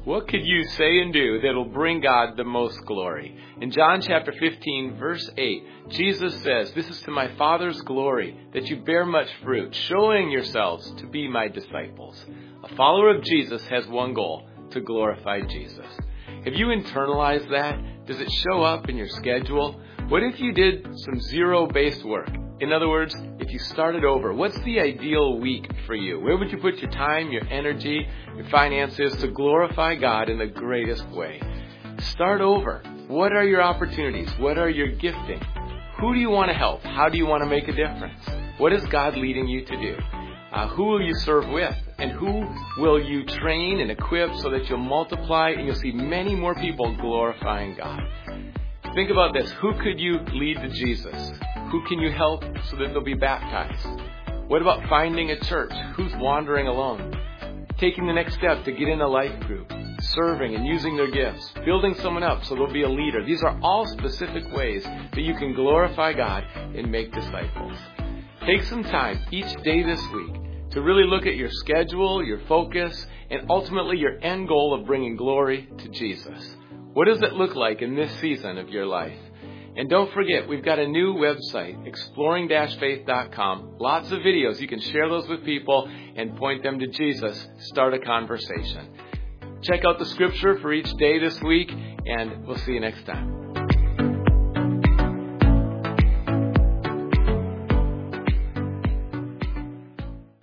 What could you say and do that will bring God the most glory? In John chapter 15, verse 8, Jesus says, "This is to my Father's glory, that you bear much fruit, showing yourselves to be my disciples." A follower of Jesus has one goal, to glorify Jesus. Have you internalized that? Does it show up in your schedule? What if you did some zero-based work? In other words, if you started over, what's the ideal week for you? Where would you put your time, your energy, your finances to glorify God in the greatest way? Start over. What are your opportunities? What are your gifting? Who do you want to help? How do you want to make a difference? What is God leading you to do? Who will you serve with? And who will you train and equip so that you'll multiply and you'll see many more people glorifying God? Think about this. Who could you lead to Jesus? Who can you help so that they'll be baptized? What about finding a church? Who's wandering alone? Taking the next step to get in a life group, serving and using their gifts, building someone up so they'll be a leader. These are all specific ways that you can glorify God and make disciples. Take some time each day this week to really look at your schedule, your focus, and ultimately your end goal of bringing glory to Jesus. What does it look like in this season of your life? And don't forget, we've got a new website, exploring-faith.com. Lots of videos. You can share those with people and point them to Jesus. Start a conversation. Check out the scripture for each day this week, and we'll see you next time.